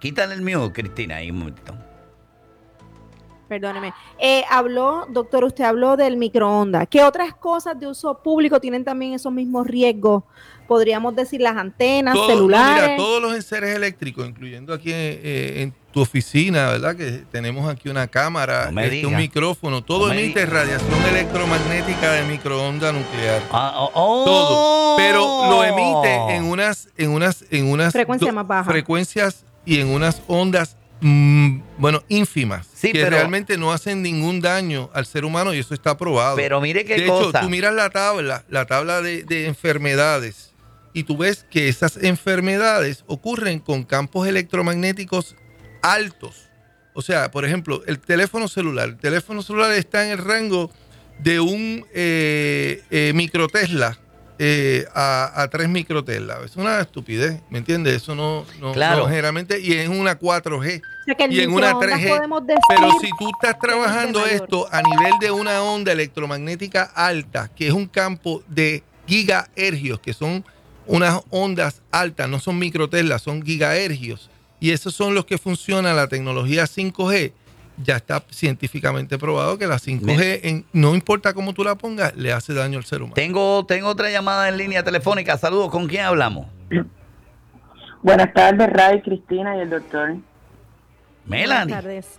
Quítale el mío, Cristina, ahí un momentito. Perdóneme. Doctor, usted habló del microondas. ¿Qué otras cosas de uso público tienen también esos mismos riesgos? Podríamos decir las antenas, celulares. Mira, todos los enseres eléctricos, incluyendo aquí en tu oficina, ¿verdad? Que tenemos aquí una cámara, un micrófono, todo emite radiación electromagnética de microondas nuclear. Todo. Pero lo emite en unas frecuencias más bajas. Frecuencias y en unas ondas ínfimas, sí, que realmente no hacen ningún daño al ser humano y eso está probado. Pero mire qué cosa. De hecho, tú miras la tabla de enfermedades y tú ves que esas enfermedades ocurren con campos electromagnéticos altos. O sea, por ejemplo, el teléfono celular está en el rango de un microtesla a 3 microtesla. Es una estupidez, ¿me entiendes? Eso no generalmente, y es una 4G. O sea, que y en una 3G. Pero si tú estás trabajando esto a nivel de una onda electromagnética alta, que es un campo de gigahercios, que son unas ondas altas, no son microteslas, son gigahercios, y esos son los que funciona la tecnología 5G. Ya está científicamente probado que la 5G, no importa cómo tú la pongas, le hace daño al ser humano. Tengo otra llamada en línea telefónica. Saludos, ¿con quién hablamos? Buenas tardes, Ray, Cristina y el doctor. Melanie. Buenas tardes.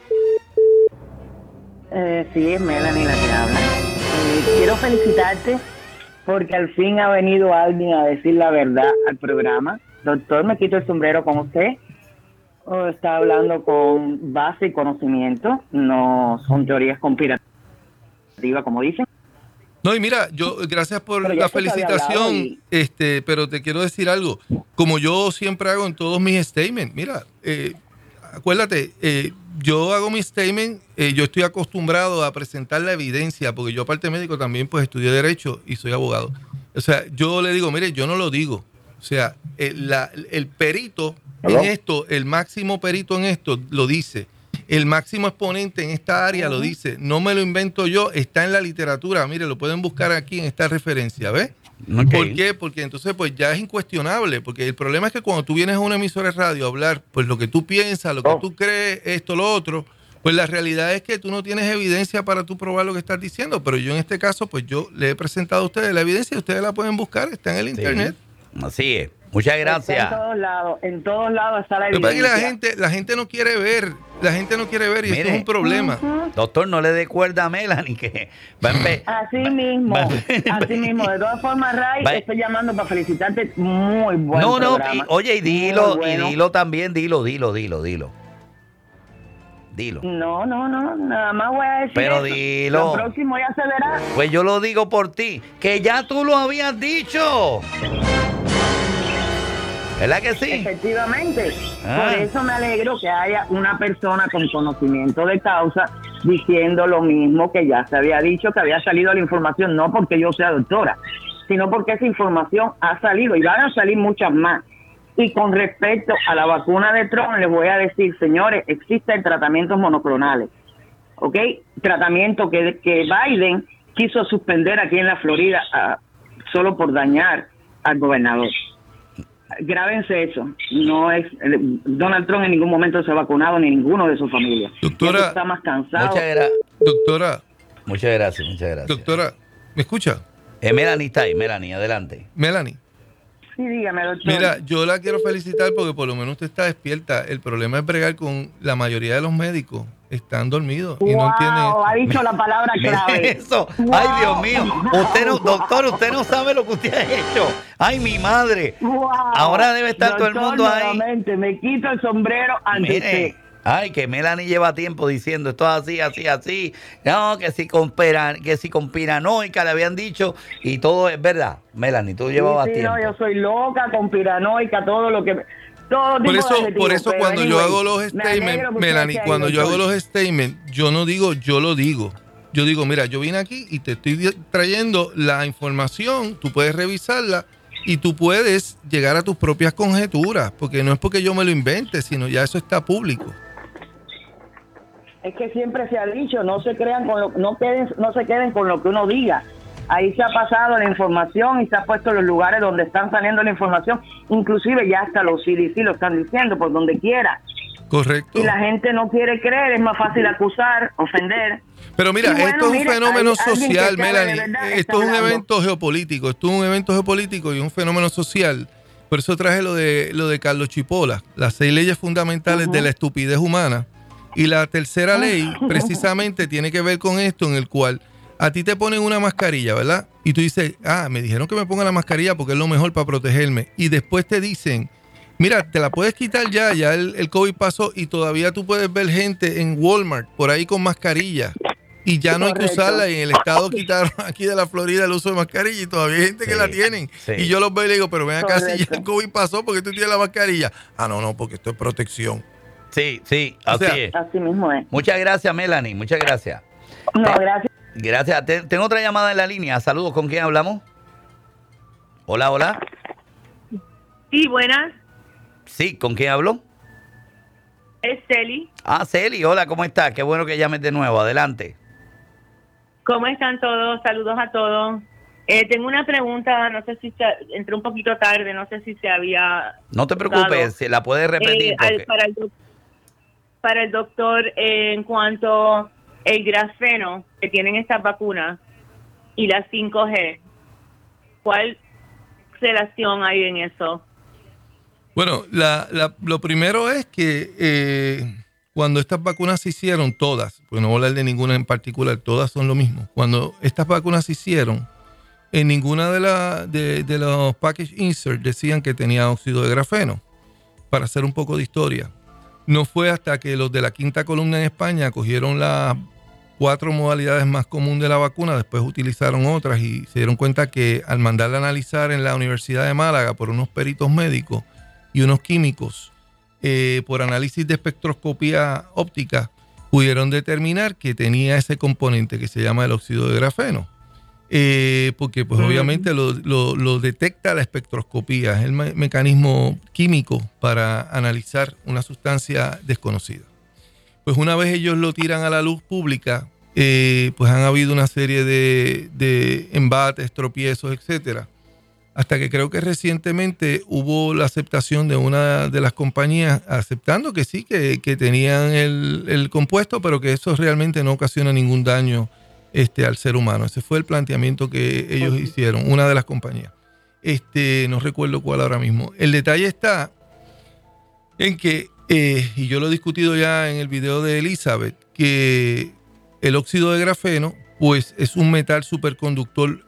Sí, es Melanie la que habla. Quiero felicitarte porque al fin ha venido alguien a decir la verdad al programa. Doctor, me quito el sombrero con usted. Está hablando con base y conocimiento, no son teorías conspirativas, como dicen. No, y mira, gracias por la felicitación, pero te quiero decir algo. Como yo siempre hago en todos mis statements, mira, acuérdate, yo hago mi statement, yo estoy acostumbrado a presentar la evidencia, porque yo aparte de médico también pues estudié Derecho y soy abogado. O sea, yo le digo, mire, yo no lo digo. O sea, el perito en esto, el máximo perito en esto lo dice. El máximo exponente en esta área lo dice. No me lo invento yo, está en la literatura. Mire, lo pueden buscar aquí en esta referencia, ¿ves? Okay. ¿Por qué? Porque entonces pues ya es incuestionable. Porque el problema es que cuando tú vienes a una emisora de radio a hablar, pues lo que tú piensas, lo que tú crees, esto, lo otro, pues la realidad es que tú no tienes evidencia para tú probar lo que estás diciendo. Pero yo en este caso, pues yo le he presentado a ustedes la evidencia y ustedes la pueden buscar, está en el internet. Así es. Muchas gracias. En todos lados está la evidencia. La gente no quiere ver, y eso es un problema. Doctor, no le dé cuerda a Melanie que va a Así mismo. De todas formas, Ray, estoy llamando para felicitarte. Muy buen programa. Oye, y dilo también, dilo. No, nada más voy a decir pero eso. Dilo. Lo próximo ya se verá. Pues yo lo digo por ti, que ya tú lo habías dicho. ¿Verdad que sí? Efectivamente. Por eso me alegro que haya una persona con conocimiento de causa diciendo lo mismo que ya se había dicho, que había salido la información, no porque yo sea doctora, sino porque esa información ha salido y van a salir muchas más. Y con respecto a la vacuna de Trump, les voy a decir, señores, existen tratamientos monoclonales, ¿ok? Tratamiento que Biden quiso suspender aquí en la Florida solo por dañar al gobernador. Grábense eso. No es Donald Trump en ningún momento se ha vacunado, ni ninguno de su familia. Doctora, está más cansado. Doctora. Muchas gracias. Doctora, ¿me escucha? Melanie está ahí. Melanie, adelante. Melanie. Sí, dígame, doctor. Mira, yo la quiero felicitar porque por lo menos usted está despierta. El problema es bregar con la mayoría de los médicos. Están dormidos y no entienden. Ha dicho la palabra clave. Eso. Wow. Ay, Dios mío. Doctor, usted no sabe lo que usted ha hecho. Ay, mi madre. Wow. Ahora debe estar doctor, todo el mundo ahí. Me quito el sombrero ante usted. Ay, que Melanie lleva tiempo diciendo esto así. No, que si conspiranoica le habían dicho y todo es verdad. Melanie, tú llevabas tiempo. No, yo soy loca, conspiranoica, todo lo que... Por eso cuando yo hago los statements, Melanie, cuando yo hago los statements, yo no digo, yo lo digo. Yo digo, mira, yo vine aquí y te estoy trayendo la información, tú puedes revisarla y tú puedes llegar a tus propias conjeturas, porque no es porque yo me lo invente, sino ya eso está público. Es que siempre se ha dicho, no se queden con lo que uno diga, Ahí se ha pasado la información y se ha puesto los lugares donde están saliendo la información, inclusive ya hasta los CDC lo están diciendo por donde quiera. Correcto. Y la gente no quiere creer, es más fácil acusar, ofender. Pero mira, Bueno, esto es un fenómeno social, Melanie. Esto es un evento geopolítico. Esto es un evento geopolítico y un fenómeno social. Por eso traje lo de Carlos Chipola, las 6 leyes fundamentales de la estupidez humana. Y la tercera ley precisamente tiene que ver con esto, en el cual a ti te ponen una mascarilla, ¿verdad? Y tú dices, me dijeron que me ponga la mascarilla porque es lo mejor para protegerme. Y después te dicen, mira, te la puedes quitar ya el COVID pasó y todavía tú puedes ver gente en Walmart por ahí con mascarilla. Y ya no hay que usarla. Y en el estado quitaron aquí de la Florida el uso de mascarilla y todavía hay gente que la tienen. Sí. Y yo los veo y le digo, pero ven acá, si ya el COVID pasó, ¿por qué tú tienes la mascarilla? No, porque esto es protección. Sí, así es. Así mismo es. Muchas gracias, Melanie, muchas gracias. No, gracias. Gracias. Tengo otra llamada en la línea. Saludos, ¿con quién hablamos? Hola. Sí, buenas. Sí, ¿con quién hablo? Es Celi. Celi, hola, ¿cómo estás? Qué bueno que llames de nuevo, adelante. ¿Cómo están todos? Saludos a todos. Tengo una pregunta, no sé si entré un poquito tarde, no sé si se había... No te preocupes, se la puedes repetir. Para el doctor, en cuanto el grafeno que tienen estas vacunas y la 5G, ¿cuál relación hay en eso? Bueno, lo primero es que cuando estas vacunas se hicieron, todas, pues no voy a hablar de ninguna en particular, todas son lo mismo. Cuando estas vacunas se hicieron, en ninguna de los package insert decían que tenía óxido de grafeno. Para hacer un poco de historia, no fue hasta que los de la quinta columna en España cogieron las 4 modalidades más comunes de la vacuna, después utilizaron otras y se dieron cuenta que al mandarla a analizar en la Universidad de Málaga por unos peritos médicos y unos químicos, por análisis de espectroscopía óptica, pudieron determinar que tenía ese componente que se llama el óxido de grafeno. Porque pues obviamente lo detecta la espectroscopía, es el mecanismo químico para analizar una sustancia desconocida. Pues una vez ellos lo tiran a la luz pública, pues han habido una serie de embates, tropiezos, etcétera, hasta que creo que recientemente hubo la aceptación de una de las compañías aceptando que sí, que tenían el compuesto, pero que eso realmente no ocasiona ningún daño al ser humano. Ese fue el planteamiento que ellos hicieron, una de las compañías. No recuerdo cuál ahora mismo. El detalle está en que, y yo lo he discutido ya en el video de Elizabeth, que el óxido de grafeno pues es un metal superconductor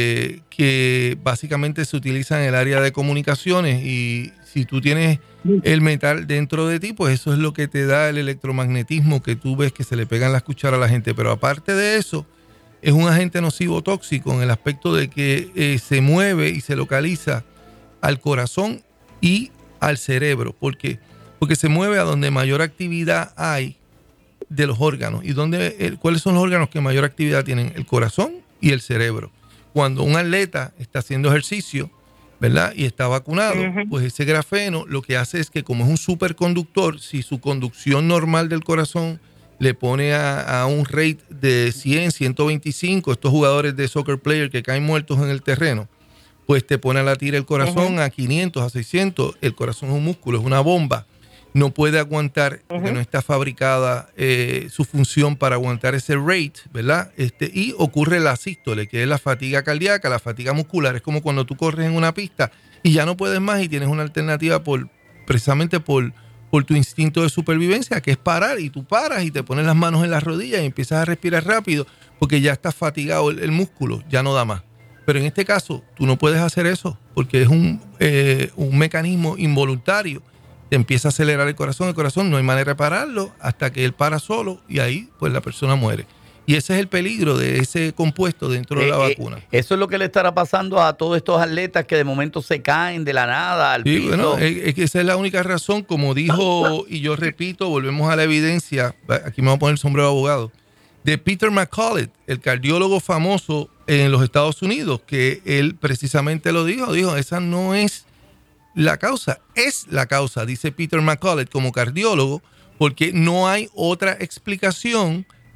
que básicamente se utiliza en el área de comunicaciones, y si tú tienes el metal dentro de ti, pues eso es lo que te da el electromagnetismo que tú ves que se le pegan las cucharas a la gente. Pero aparte de eso, es un agente nocivo tóxico en el aspecto de que se mueve y se localiza al corazón y al cerebro. ¿Por qué? Porque se mueve a donde mayor actividad hay de los órganos. ¿Y cuáles son los órganos que mayor actividad tienen? El corazón y el cerebro. Cuando un atleta está haciendo ejercicio, ¿verdad?, y está vacunado, pues ese grafeno lo que hace es que, como es un superconductor, si su conducción normal del corazón le pone a un rate de 100, 125, estos jugadores de soccer player que caen muertos en el terreno, pues te pone a latir el corazón a 500, a 600. El corazón es un músculo, es una bomba. No puede aguantar, porque no está fabricada su función para aguantar ese rate, ¿verdad? Y ocurre la sístole, que es la fatiga cardíaca, la fatiga muscular. Es como cuando tú corres en una pista y ya no puedes más y tienes una alternativa precisamente por tu instinto de supervivencia, que es parar, y tú paras y te pones las manos en las rodillas y empiezas a respirar rápido porque ya estás fatigado el músculo, ya no da más. Pero en este caso tú no puedes hacer eso porque es un mecanismo involuntario. Te empieza a acelerar el corazón no hay manera de pararlo hasta que él para solo, y ahí pues la persona muere. Y ese es el peligro de ese compuesto dentro de la vacuna. Eso es lo que le estará pasando a todos estos atletas que de momento se caen de la nada al piso. Bueno, es que esa es la única razón, como dijo, y yo repito, volvemos a la evidencia, aquí me voy a poner el sombrero de abogado, de Peter McCullough, el cardiólogo famoso en los Estados Unidos, que él precisamente lo dijo, esa no es la causa, es la causa, dice Peter McCullough como cardiólogo, porque no hay otra explicación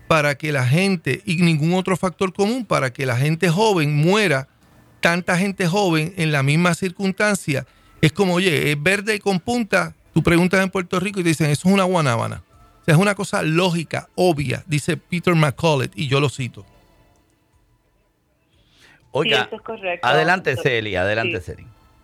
para que la gente, y ningún otro factor común, para que la gente joven muera, tanta gente joven en la misma circunstancia. Es como, oye, es verde con punta. Tú preguntas en Puerto Rico y te dicen, eso es una guanábana. O sea, es una cosa lógica, obvia, dice Peter McCullough, y yo lo cito. Oiga, sí, eso es correcto. Adelante, Celi, adelante, Celi.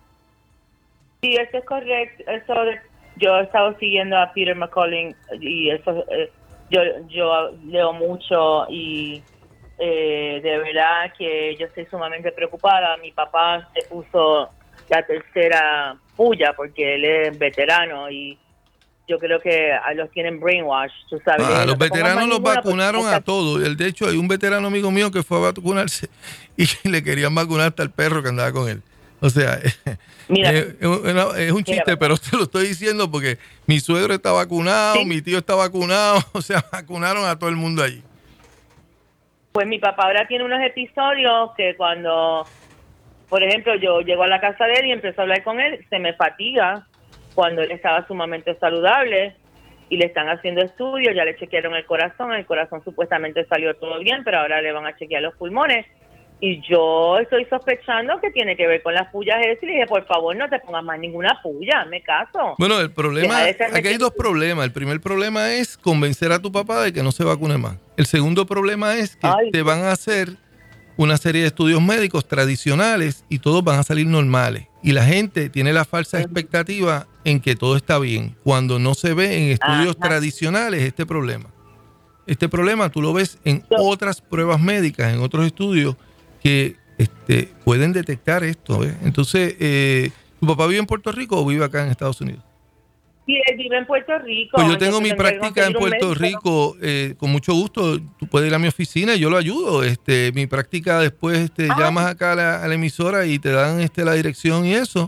Sí, eso es correcto. Yo he estado siguiendo a Peter McCullough y eso, yo leo mucho y de verdad que yo estoy sumamente preocupada. Mi papá se puso la tercera puya porque él es veterano y yo creo que los tienen brainwash, tú sabes. Los veteranos los vacunaron a todos. De hecho, hay un veterano amigo mío que fue a vacunarse y le querían vacunar hasta el perro que andaba con él. O sea, mira, es un chiste, mira, pero te lo estoy diciendo porque mi suegro está vacunado, ¿sí? Mi tío está vacunado, o sea, vacunaron a todo el mundo allí. Pues mi papá ahora tiene unos episodios que cuando, por ejemplo, yo llego a la casa de él y empiezo a hablar con él, se me fatiga cuando él estaba sumamente saludable y le están haciendo estudios, ya le chequearon el corazón supuestamente salió todo bien, pero ahora le van a chequear los pulmones. Y yo estoy sospechando que tiene que ver con las pullas. Y le dije, por favor, no te pongas más ninguna pulla, me caso. Bueno, el problema, aquí hay dos problemas. El primer problema es convencer a tu papá de que no se vacune más. El segundo problema es que te van a hacer una serie de estudios médicos tradicionales y todos van a salir normales. Y la gente tiene la falsa expectativa en que todo está bien, cuando no se ve en estudios tradicionales este problema. Este problema tú lo ves en otras pruebas médicas, en otros estudios que pueden detectar esto, ¿ves? Entonces, ¿tu papá vive en Puerto Rico o vive acá en Estados Unidos? Sí, él vive en Puerto Rico. Pues yo tengo mi práctica en Puerto Rico, con mucho gusto. Tú puedes ir a mi oficina y yo lo ayudo. Mi práctica después llamas acá a la emisora y te dan la dirección y eso.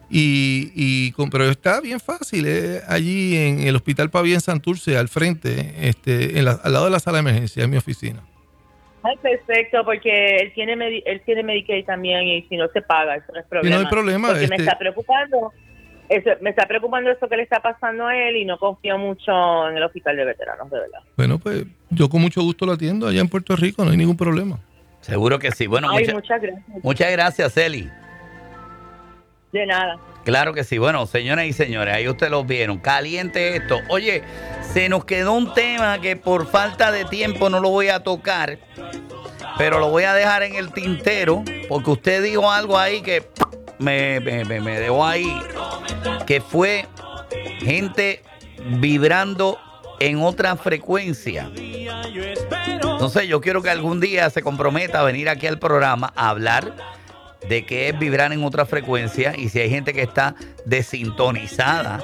Pero está bien fácil, allí en el Hospital Pavía en Santurce, al frente, al lado de la sala de emergencia, en mi oficina. Ay, perfecto, porque él tiene Medicaid también y si no se paga, eso no es problema. Y no hay problema. Porque me está preocupando. Me está preocupando eso que le está pasando a él y no confío mucho en el hospital de veteranos, de verdad. Bueno, pues yo con mucho gusto lo atiendo allá en Puerto Rico, no hay ningún problema. Seguro que sí. Bueno, muchas gracias. Muchas gracias, Celi. De nada. Claro que sí. Bueno, señoras y señores, ahí ustedes lo vieron. Caliente esto. Oye, se nos quedó un tema que por falta de tiempo no lo voy a tocar, pero lo voy a dejar en el tintero porque usted dijo algo ahí que me dejó ahí, que fue gente vibrando en otra frecuencia. Entonces yo quiero que algún día se comprometa a venir aquí al programa a hablar de qué es vibrar en otra frecuencia y si hay gente que está desintonizada.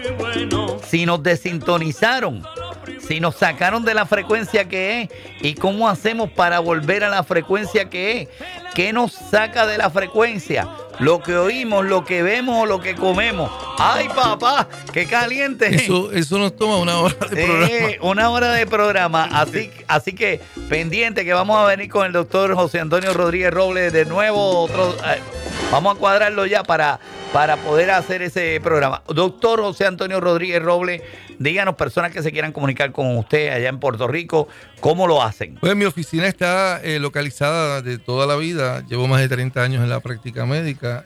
Si nos desintonizaron, si nos sacaron de la frecuencia que es y cómo hacemos para volver a la frecuencia que es. ¿Qué nos saca de la frecuencia? Lo que oímos, lo que vemos o lo que comemos. ¡Ay, papá! ¡Qué caliente! Eso nos toma una hora de programa. Una hora de programa. Así que pendiente que vamos a venir con el doctor José Antonio Rodríguez Robles de nuevo. Vamos a cuadrarlo ya para poder hacer ese programa. Doctor José Antonio Rodríguez Robles, díganos, personas que se quieran comunicar con usted allá en Puerto Rico, ¿cómo lo hacen? Pues mi oficina está localizada de toda la vida. Llevo más de 30 años en la práctica médica.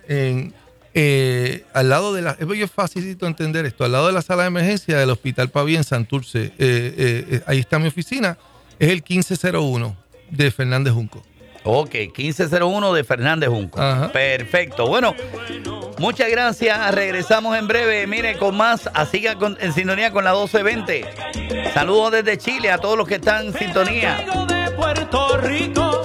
Al lado de es facilito entender esto. Al lado de la sala de emergencia del Hospital Pavía en Santurce. Ahí está mi oficina. Es el 1501 de Fernández Junco. Ok, 1501 de Fernández Junco. Ajá. Perfecto. Bueno, muchas gracias. Regresamos en breve. Mire, con más. Siga en sintonía con la 1220. Saludos desde Chile a todos los que están en sintonía. De Puerto Rico.